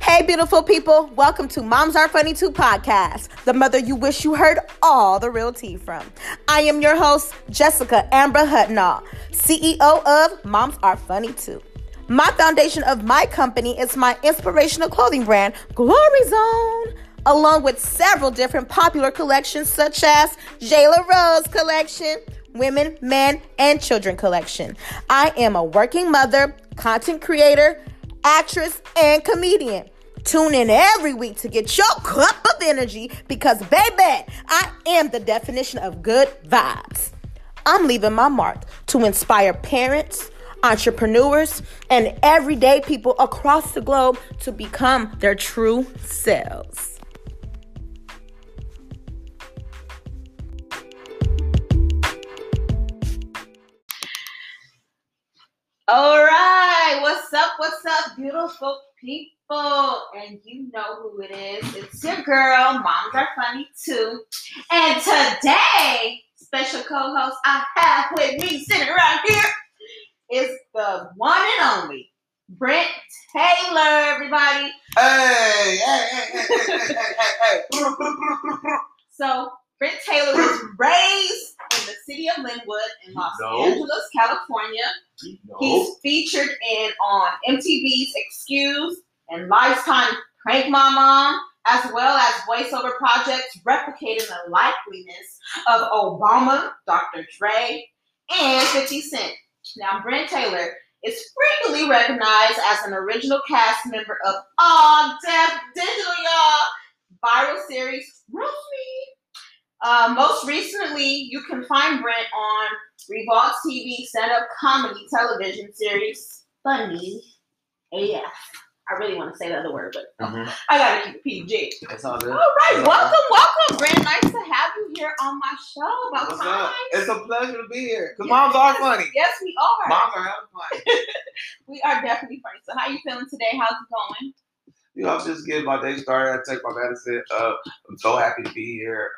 Hey, beautiful people. Welcome to Moms Are Funny Too podcast, the mother you wish you heard all the real tea from. I am your host, Jessica Ambra Hutnall, CEO of Moms Are Funny Too. My foundation of my company is my inspirational clothing brand, Glory Zone, along with several different popular collections such as Jayla Rose Collection, Women, Men, and Children Collection. I am a working mother, content creator, actress, and comedian. Tune in every week to get your cup of energy because, baby, I am the definition of good vibes. I'm leaving my mark to inspire parents, entrepreneurs, and everyday people across the globe to become their true selves. All right, what's up, beautiful people? And you know who it is. It's your girl, Moms Are Funny Too. And today, special co-host I have with me sitting around here is the one and only Brent Taylor, everybody. Hey. So, Brent Taylor was raised in the city of Linwood in Los Angeles, California. He's featured on MTV's Excuse and Lifetime Prank Mama, as well as voiceover projects replicating the likeliness of Obama, Dr. Dre, and 50 Cent. Now, Brent Taylor is frequently recognized as an original cast member of All Deaf Digital, y'all, viral series Roast Me. Most recently, you can find Brent on Revolve TV stand-up comedy television series Funny AF. I really want to say the other word, but I gotta keep it PG. It's all good. All right, welcome, Brent. Nice to have you here on my show. About What's time. up? It's a pleasure to be here. Because moms are funny. Yes, we are. Moms are having fun. We are definitely funny. So, how you feeling today? How's it going? You know, I'm just getting my day started. I take my medicine. I'm so happy to be here.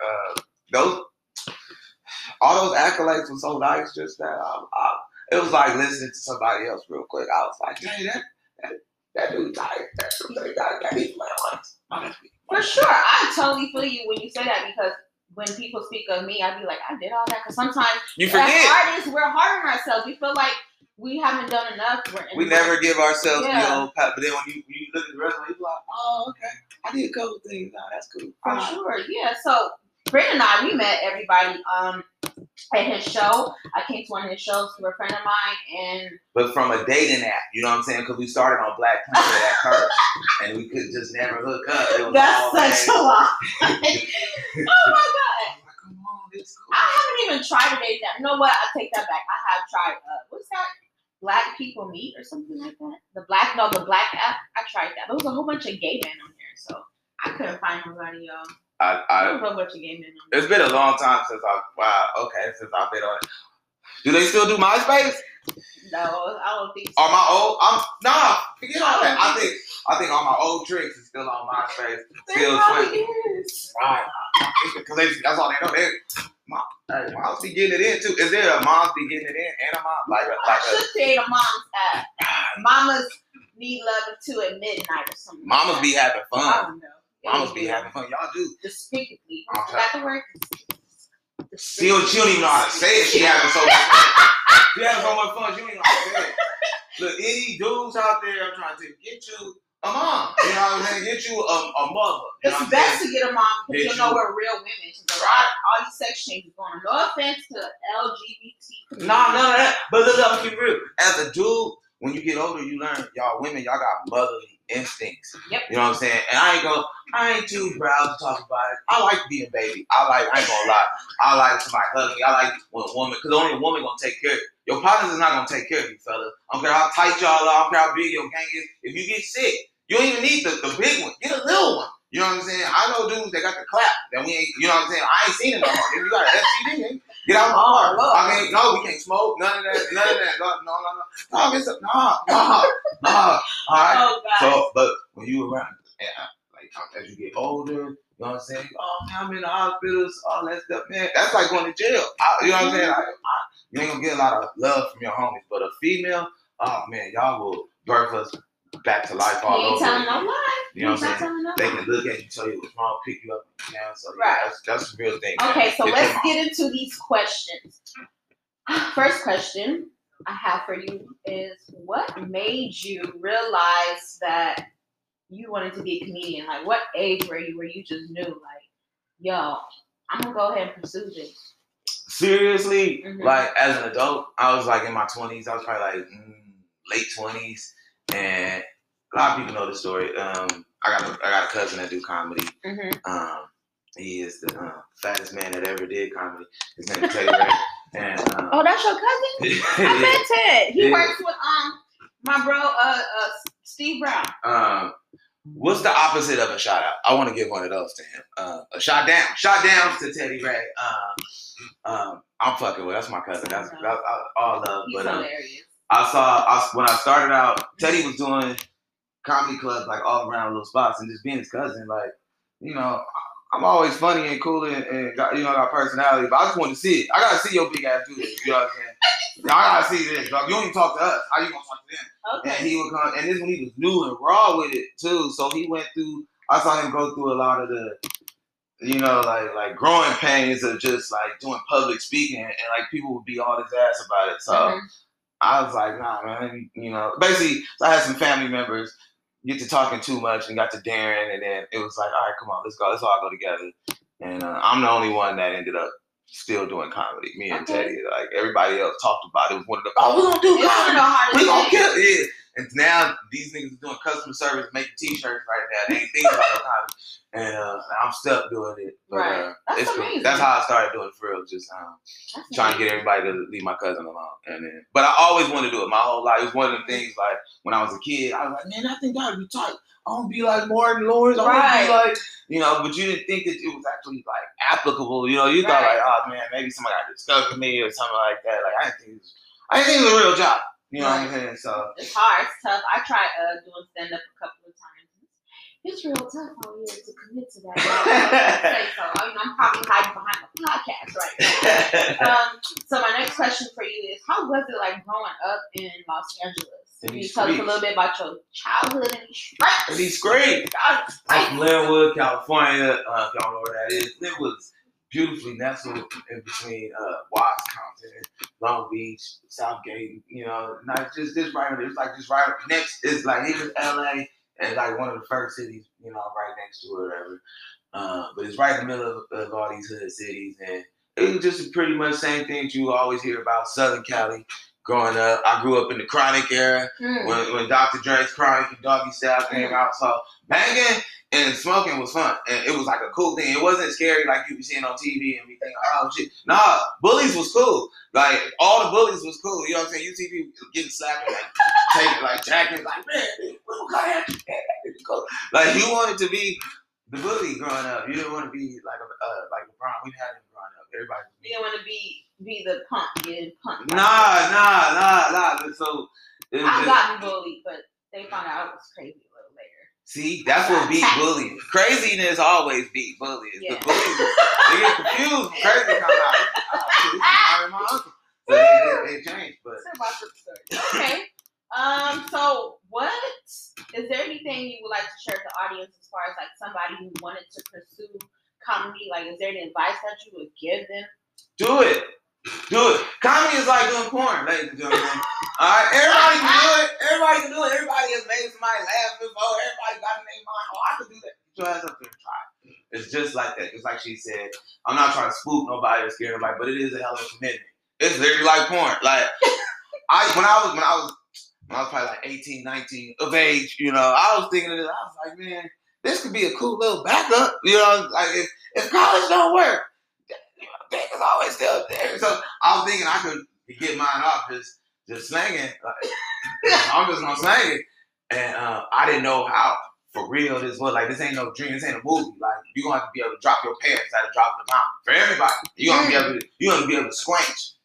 All those accolades were so nice. Just that it was like listening to somebody else real quick. I was like, hey, that dude tired. That needs my honest. For sure. I totally feel you when you say that because when people speak of me, I be like, I did all that. Because sometimes you forget. As artists, we're hard on ourselves. We feel like we haven't done enough. We never give ourselves the old pat. But then when you look at the resume, you're like, oh, okay. I did a couple things. No, that's cool. For sure. Yeah. So Brent and I, we met everybody at his show. I came to one of his shows through a friend of mine, but from a dating app, you know what I'm saying? Because we started on Black Planet at first, and we could just never hook up. It was that's such a lot. Oh my god! Come on, it's cool. I haven't even tried a dating app. You know what? I take that back. I have tried. What's that? Black People Meet or something like that. The black app. I tried that. There was a whole bunch of gay men on there, so I couldn't find nobody. It's been a long time since since I've been on it. Do they still do MySpace? No, I don't think so. Forget all that. I think all my old tricks is still on MySpace. Still twenty. Right. Because that's all they know. Moms be getting it in too. Is there a moms be getting it in and a mom I should create a mom's app. Mamas need love too at midnight or something. Mamas be having fun. I don't know. Mamas be having fun. Y'all do. Despicably. Is that the word? She don't even know how to say it. She having so much fun. She having so much fun. She don't even know how to say it. Look, any dudes out there, I'm trying to get you a mom. You know what I'm saying? Get you a mother. It's best to get a mom because you'll know we're real women. All these sex changes going on. No offense to LGBT. Nah, none of that. But look, I'm keep real. As a dude, when you get older, you learn y'all women, y'all got motherly instincts. Yep. You know what I'm saying? And I ain't too proud to talk about it. I like being a baby. I ain't gonna lie. I like somebody hugging me. I like when a woman, because only a woman gonna take care of you. Your partners is not gonna take care of you, fellas. I don't care how tight y'all are. I don't care how big your gang is. If you get sick, you don't even need the big one. Get a little one. You know what I'm saying? I know dudes that got the clap that we ain't, you know what I'm saying? I ain't seen it no more. If you got an STD, get out my car. We can't smoke. None of that. No. All right. Oh, God. So, but when you around, as you get older, you know what I'm saying? Oh, man, I'm in the hospitals, all that stuff, man. That's like going to jail. You know what I'm saying? You ain't gonna get a lot of love from your homies, but a female, oh man, y'all will birth us back to life all over. You ain't telling no lie. You know what I'm saying? They can look at you, tell you what's wrong, pick you up and down. So yeah, that's the real thing. Okay, so let's get into these questions. First question I have for you is, what made you realize that you wanted to be a comedian? Like, what age were you where you just knew, like, yo, I'm gonna go ahead and pursue this? Seriously, like as an adult, I was like in my 20s. I was probably like late 20s, and a lot of people know the story. I got a cousin that do comedy. He is the fattest man that ever did comedy. His name is Teddy Ray. And, oh, that's your cousin? I met Ted. He works with my bro Steve Brown. What's the opposite of a shout out? I want to give one of those to him. A shot down. Shot down to Teddy Ray. I'm fucking with. That's my cousin. That's all love. He's hilarious. When I started out, Teddy was doing comedy clubs like all around little spots, and just being his cousin, like, you know, I'm always funny and cool and got, you know, got personality, but I just want to see it. I gotta see your big ass do this. You know what I'm saying? I gotta see this, dog. You don't even talk to us. How you gonna talk to them? Okay. And he would come, and this when he was new and raw with it too. So he went through. I saw him go through a lot of the, you know, like growing pains of just like doing public speaking, and like people would be on his ass about it. So I was like, nah, man. You know, basically, so I had some family members get to talking too much and got to Darren, and then it was like, all right, come on, let's go. Let's all go together. And I'm the only one that ended up still doing comedy. Me and Teddy, like everybody else talked about it. It was one of the, we're gonna do comedy. We gonna kill it. And now these niggas are doing customer service, making t-shirts right now. They ain't thinking about no comedy. And I'm stuck doing it. But, right. That's amazing. Cool. That's how I started doing it for real. Just trying to get everybody to leave my cousin alone. And then, but I always wanted to do it my whole life. It was one of them things, like, when I was a kid, I was like, man, I think that would be tight. I want to be like Martin Lawrence. I want to be like, you know, but you didn't think that it was actually, like, applicable. You know, you thought, like, oh, man, maybe somebody got to discover me or something like that. Like, I didn't think it was a real job. You know what I'm saying? So it's hard. It's tough. I tried doing stand-up a couple of times. It's real tough out here to commit to that. So I'm probably hiding behind the podcast right now. So my next question for you is, how was it like growing up in Los Angeles? Can you tell us a little bit about your childhood in these streets? In these streets. I'm from Linwood, California. If y'all know where that is. Linwood's beautifully nestled in between Watts, Compton, Long Beach, Southgate. You know, not just this right. It's like just right next. It's like here's LA. And like one of the first cities, you know, right next to it or whatever. But it's right in the middle of all these hood cities. And it was just pretty much the same things you always hear about Southern Cali growing up. I grew up in the Chronic era when Dr. Dre's Chronic and Doggy Style came out. So banging and smoking was fun. And it was like a cool thing. It wasn't scary like you be seeing on TV and be thinking, oh shit. Nah, bullies was cool. Like all the bullies was cool. You know what I'm saying? You see people getting slapped and like taking like jackets, like, man, like you wanted to be the bully growing up. You didn't want to be like LeBron. We had him growing up. Everybody. You didn't want to be the punk, getting punked. Nah. So I got bullied, but they found out I was crazy a little later. See, that's what beat bullying. Craziness always beat bullying. Yeah. The bullies, they get confused. Crazy come out. I'm my uncle. So it changed, but. Okay. So what is there anything you would like to share with the audience as far as like somebody who wanted to pursue comedy? Like, is there any advice that you would give them? Do it. Comedy is like doing porn, ladies and gentlemen. All right, everybody can do it. Everybody has made somebody laugh before. Everybody got to make mine. Oh, I can do that. Get your ass up there and try it. It's just like that. It's like she said. I'm not trying to spook nobody or scare nobody, but it is a hell of a commitment. It's literally like porn. Like when I was probably like 18, 19 of age, you know, I was thinking of this. I was like, man, this could be a cool little backup. You know, like if college don't work, you know, dick is always still there. So I was thinking I could get mine off just slanging. Like, I'm just gonna slang it. And I didn't know how for real this was. Like, this ain't no dream. This ain't a movie. Like, you're gonna have to be able to drop your pants at a drop of a dime. For everybody, you're gonna be able to squinch.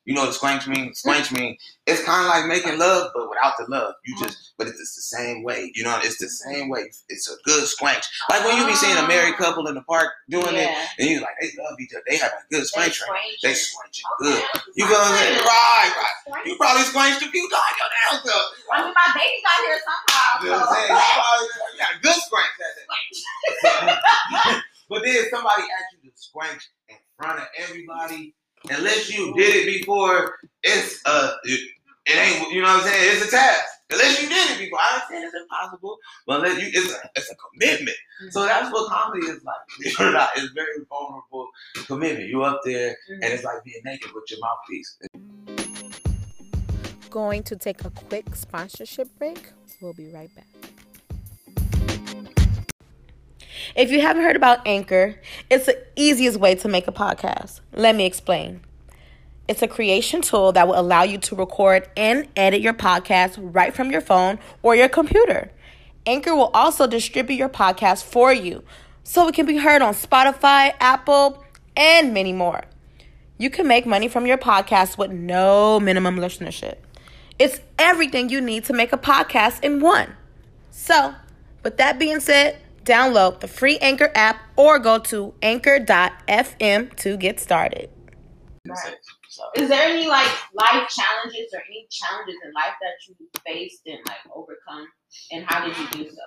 You know what squanch means? Squanch means it's kind of like making love, but without the love. But it's the same way. You know, it's the same way. It's a good squanch. Like when you be seeing a married couple in the park doing it, and you like, they love each other. They have a good squanch. They squanch it good. You feel what I'm saying? Right. You probably squanched a few times your damn self. I mean, my baby got here somehow. You know what I'm saying? You got a good squanch that day. But then somebody asked you to squanch in front of everybody. Unless you did it before, it ain't, you know what I'm saying? It's a task. Unless you did it before. I understand it's impossible, but unless you, it's a commitment. So that's what comedy is like. It's a very vulnerable commitment. You up there, and it's like being naked with your mouthpiece. Going to take a quick sponsorship break. We'll be right back. If you haven't heard about Anchor, it's the easiest way to make a podcast. Let me explain. It's a creation tool that will allow you to record and edit your podcast right from your phone or your computer. Anchor will also distribute your podcast for you, so it can be heard on Spotify, Apple, and many more. You can make money from your podcast with no minimum listenership. It's everything you need to make a podcast in one. So, with that being said, download the free Anchor app or go to anchor.fm to get started. Right. Is there any like life challenges or any challenges in life that you faced and like overcome, and how did you do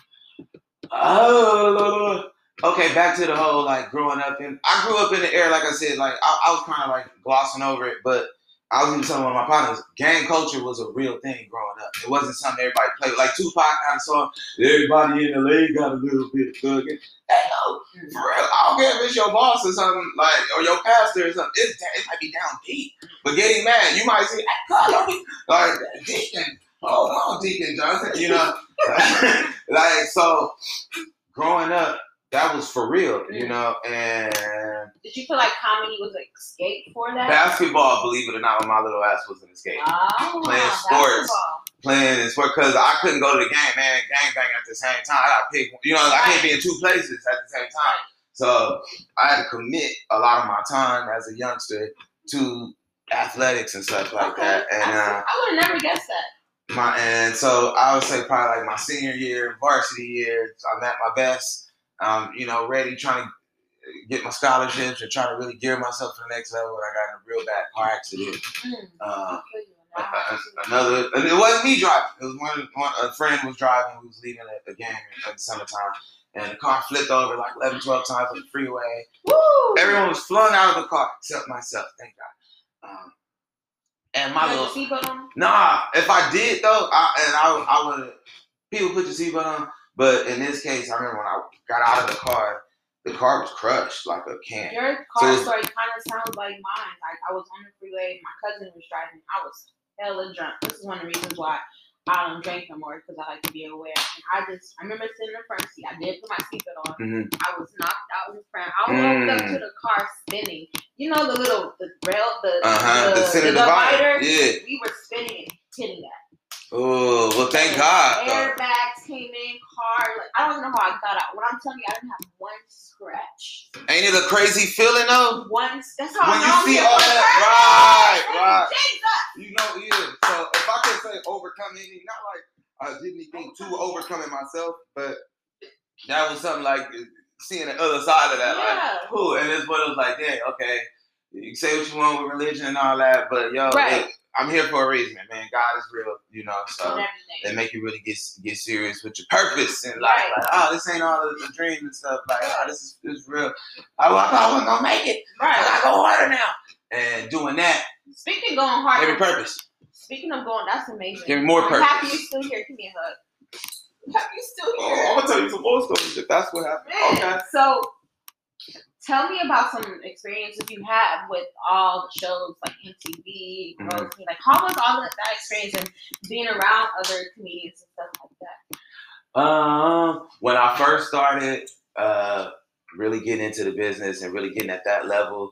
so? Okay, back to the whole like growing up I grew up in the era, like I said, like I was kind of like glossing over it, but I was even telling one of my partners, gang culture was a real thing growing up. It wasn't something everybody played with. Like Tupac had a song, everybody in LA got a little bit of thugging. Hey, no, for real, I don't care if it's your boss or something, like, or your pastor or something. It might be down deep. But getting mad, you might say, hey, like, Deacon, oh, Deacon Johnson, you know? Like, so, growing up, that was for real, you know, and... Did you feel like comedy was an escape for that? Basketball, believe it or not, when my little ass was an escape. Oh, playing sports. Playing sports, because I couldn't go to the game, man, gang bang at the same time. I got to pick, you know, I can't be in two places at the same time. So I had to commit a lot of my time as a youngster to athletics and stuff like that. And I would have never guessed that. And so I would say probably like my senior year, varsity year, I'm at my best. You know, ready, trying to get my scholarships and trying to really gear myself to the next level. And I got in a real bad car accident. And it wasn't me driving. It was a friend was driving who was leaving a game in the summertime. And the car flipped over like 11, 12 times on the freeway. Woo! Everyone was flung out of the car except myself, thank God. And my little seatbelt on? Nah, if I did though, I would. People put your seatbelt on. But in this case, I remember when I got out of the car was crushed like a can. Your car story kind of sounds like mine. Like I was on the freeway, my cousin was driving. I was hella drunk. This is one of the reasons why I don't drink no more, because I like to be aware. And I remember sitting in the front seat. I did put my seatbelt on. Mm-hmm. I was knocked out in front. I walked up to the car spinning. You know the rail, the center divider? Yeah. We were spinning and hitting that. Oh, well, thank God. Airbags came in, car. Like, I don't even know how I got out. What I'm telling you, I didn't have one scratch. Ain't it a crazy feeling, though? That's how when you see all that. Right. Jesus. You know, yeah. So if I could say overcoming, not like I did anything to overcoming myself, but that was something like seeing the other side of that. Yeah. Like, cool. And it's what it was like, yeah, okay. You can say what you want with religion and all that, but yo, right. I'm here for a reason, man. God is real, you know. So they make you really get serious with your purpose in life. Right. Like, oh, this ain't all the dream and stuff. Like, oh, this is real. I wasn't gonna make it. Right. I gotta go harder now. And doing that. Speaking of going harder. Give me purpose. Speaking of going, that's amazing. Give me more purpose. I'm happy you're still here. Give me a hug. I'm happy you're still here. Oh, I'm gonna tell you some more stories if that's what happened. Man. Okay. So. Tell me about some experiences you had with all the shows like MTV, mm-hmm. Like how was all that experience and being around other comedians and stuff like that? When I first started really getting into the business and really getting at that level,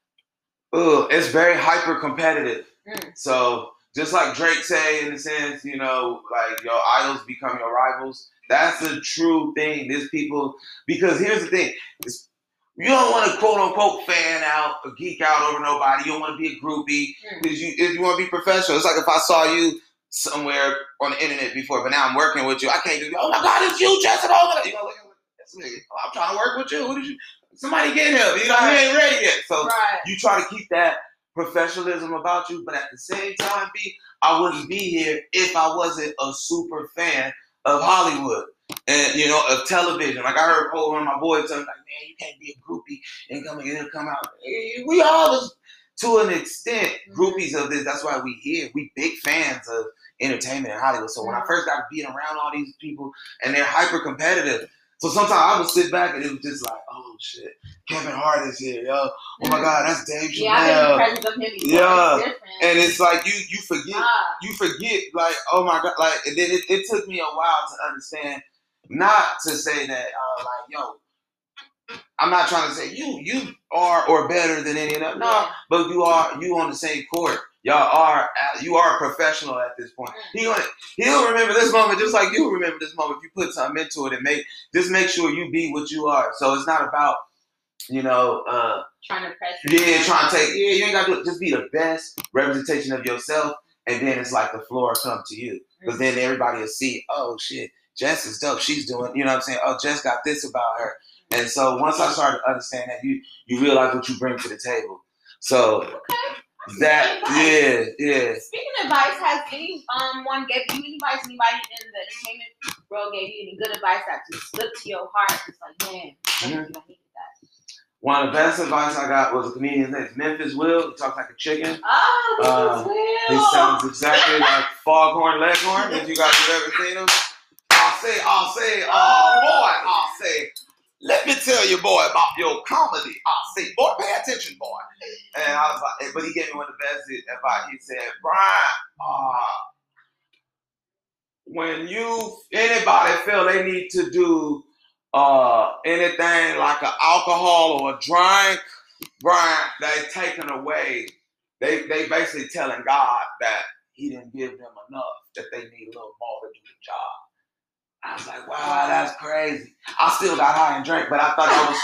it's very hyper competitive. So just like Drake say, in a sense, you know, like your idols become your rivals. That's a true thing. There's people, because here's the thing. You don't want to quote unquote fan out or geek out over nobody. You don't want to be a groupie because you want to be professional. It's like if I saw you somewhere on the internet before, but now I'm working with you. I can't do. Oh my God, it's you, Jessica. You know, look, this nigga. I'm trying to work with you. What did you? Somebody get him. You know, he ain't ready yet. So you try to keep that professionalism about you, but at the same time, I wouldn't be here if I wasn't a super fan of Hollywood and of television. Like I heard one of my boys tell me, like, man, you can't be a groupie and come out. We all, to an extent, groupies of this. That's why we here. We big fans of entertainment in Hollywood. So when I first got being around all these people and they're hyper competitive. So sometimes I would sit back and it was just like, oh shit, Kevin Hart is here, yo. Oh my God, that's Dave Chappelle. Yeah, I've been present of him before. Yeah, and it's like you forget, like, oh my God, like, and then it took me a while to understand, not to say that, like, yo, I'm not trying to say you are or better than any of them. No, but you on the same court. You are a professional at this point. He'll remember this moment just like you remember this moment if you put something into it and make sure you be what you are. So it's not about trying to press. Yeah, trying to take. Yeah, you ain't got to just be the best representation of yourself, and then it's like the floor come to you. Because then everybody will see, oh shit, Jess is dope. She's doing, you know what I'm saying? Oh, Jess got this about her. And so once I started to understand that, you realize what you bring to the table. So yeah. Speaking of advice, has anyone gave you any advice? Anybody in the entertainment world gave you any good advice that just slipped to your heart? It's like, man, I needed that. One of the best advice I got was a comedian's name, Memphis Will. He talks like a chicken. Oh, Memphis Will. He sounds exactly like Foghorn Leghorn. If you guys have ever seen him, I'll say. Let me tell you, boy, about your comedy. I'll say, boy, pay attention, boy. And I was like, but he gave me one of the best advice. He said, Brian, when anybody feel they need to do anything like an alcohol or a drink, Brian, they taken away. They basically telling God that He didn't give them enough, that they need a little more to do the job. I was like, wow, that's crazy. I still got high and drank, but I thought that was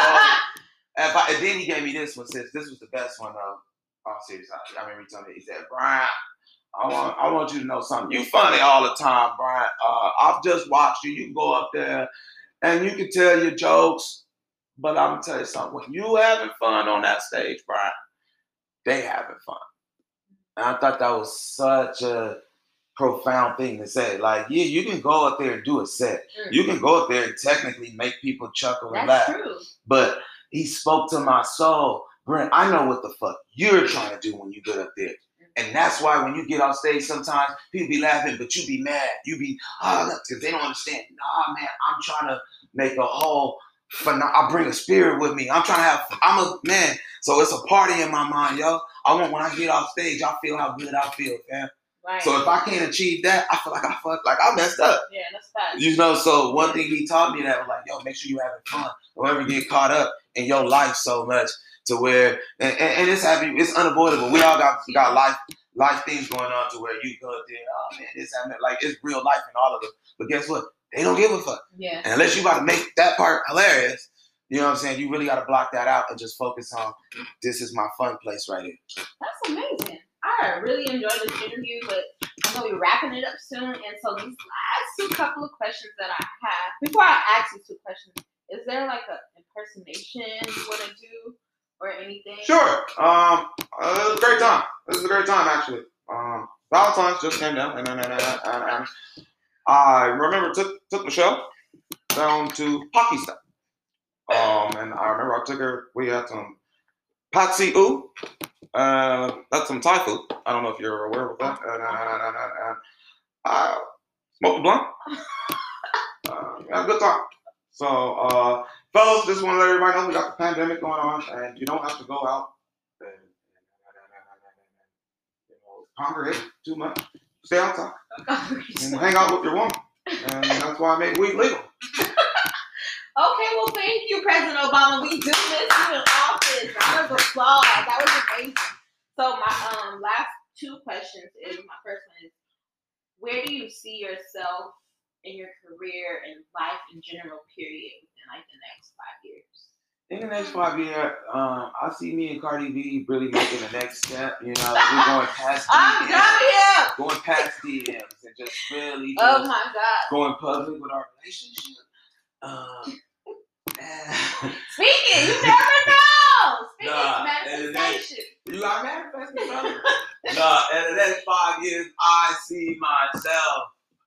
so cool. And then he gave me this one, sis. This was the best one, though. Oh, serious. I remember he told me, he said, Brian, I want you to know something. You funny all the time, Brian. I've just watched you. You can go up there and you can tell your jokes, but I'm going to tell you something. When you having fun on that stage, Brian, they having fun. And I thought that was such a profound thing to say. Like, yeah, you can go up there and do a set. You can go up there and technically make people chuckle and laugh. True. But he spoke to my soul. Brent, I know what the fuck you're trying to do when you get up there. And that's why when you get off stage, sometimes people be laughing, but you be mad. You be, because they don't understand. Nah, man, I'm trying to make a whole, I bring a spirit with me. I'm a man. So it's a party in my mind, yo. I want when I get off stage, I feel how good I feel, fam. Right. So if I can't achieve that, I feel like I messed up. Yeah, that's bad. So one thing he taught me that was like, yo, make sure you're having fun. Don't ever get caught up in your life so much to where, and it's unavoidable. We all got life things going on to where you go up there, oh man, it's happening. Like, it's real life in all of us. But guess what? They don't give a fuck. Yeah. And unless you about to make that part hilarious, you know what I'm saying? You really got to block that out and just focus on, this is my fun place right here. That's amazing. I really enjoyed this interview, but I'm going to be wrapping it up soon. And so these last couple of questions that I have, before I ask you 2 questions, is there like an impersonation you want to do or anything? Sure. It was a great time. This is a great time, actually. Valentine's just came down, and I remember took Michelle down to Pakistan. And I remember I took her. We had some Patsy Oo. That's some Thai food. I don't know if you're aware of that. I smoked a blunt. Had a good time. So, fellas, just want to let everybody know we got the pandemic going on, and you don't have to go out and congregate too much. Stay outside and hang out with your woman, and that's why I made weed legal. Okay, well, thank you, President Obama. We do miss you in office. Round of applause. That was amazing. So my last 2 questions is, my first one is, where do you see yourself in your career and life in general, period, within like the next 5 years? In the next 5 years, I see me and Cardi B really making the next step. You know, we're going past I'm DMs, done here. going past DMs, and just really just Oh my God. going public with our relationship. Speaking, you never know. Speaking Nah, manifestation. You got manifesting, brother? Nah, in the next 5 years, I see myself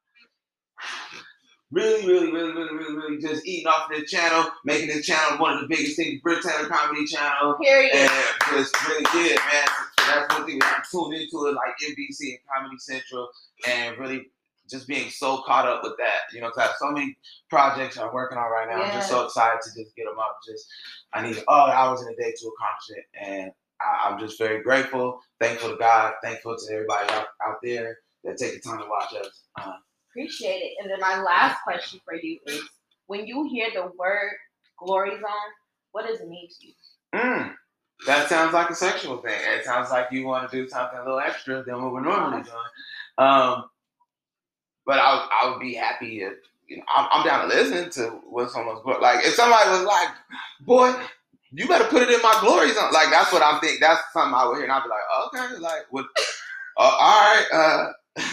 really just eating off this channel, making this channel one of the biggest things, Britt Taylor Comedy Channel. Period. And just really did, man. So that's one thing I tuned into it, like NBC and Comedy Central, and really just being so caught up with that. You know, because I have so many projects I'm working on right now. I'm just so excited to just get them up. I need all the hours in the day to accomplish it. And I'm just very grateful, thankful to God, thankful to everybody out there that take the time to watch us. Appreciate it. And then my last question for you is, when you hear the word glory zone, what does it mean to you? That sounds like a sexual thing. It sounds like you want to do something a little extra than what we're normally doing. But I would be happy if, you know, I'm down to listen to what someone's like. If somebody was like, "Boy, you better put it in my glory zone," like that's what I'm thinking. That's something I would hear, and I'd be like, "Okay, like, what? All right."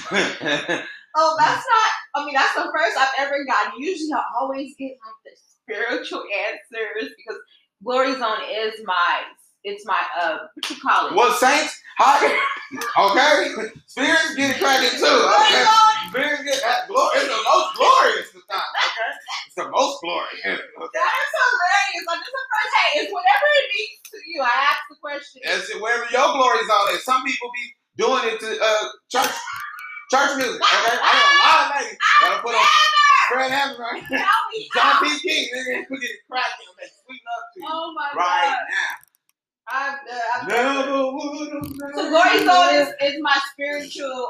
Oh, that's the first I've ever gotten. Usually I always get like the spiritual answers because glory zone is it's my what you call it? Well, saints, okay, spirits get cracking too. Okay, spirits get that glory. It's the most glorious of times. Okay, it's the most glorious. Okay? That is hilarious. I'm just surprised. Hey, it's whatever it means to you. I asked the question. It's wherever your glory zone is. Some people be doing it to church music. Okay, I know a lot of ladies that'll put on Fred Hammond, right? John P. King, nigga, we get cracking on that sweet love to you. Oh my right God. now. Never would have. So glory zone is my spiritual,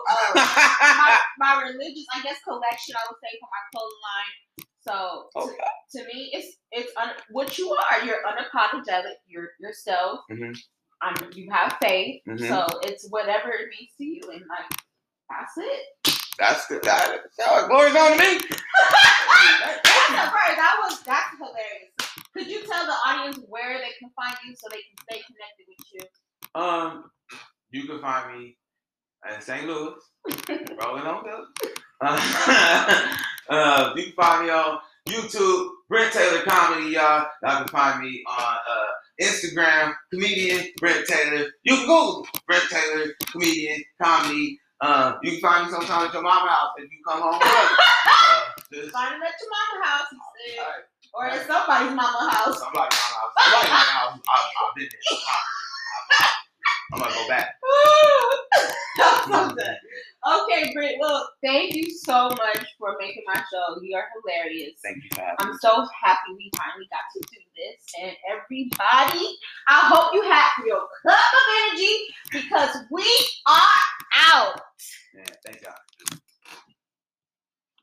my religious, I guess, collection. I would say for my clothing line. So to me, it's what you are. You're unapologetic. You're yourself. Mm-hmm. You have faith. Mm-hmm. So it's whatever it means to you, and like that's it. That's good. Glory's on to me. That's hilarious. Could you tell the audience where they can find you so they can stay connected with you? You can find me in St. Louis, rolling on Phillips. You can find me on YouTube, Brent Taylor Comedy, y'all. Y'all can find me on Instagram, comedian Brent Taylor. You can Google Brent Taylor, comedian, comedy. You can find me sometimes at your mama's house if you come home early. Find him at your mama's house, he said. Right. Or at somebody's mama's house. Somebody's mama's house. I've been there. I'm gonna go back. Okay, Britt. Well, thank you so much for making my show. You are hilarious. Thank you for having me. I'm so happy we finally got to do this. And everybody, I hope you have your cup of energy because we are out. Yeah, thank God.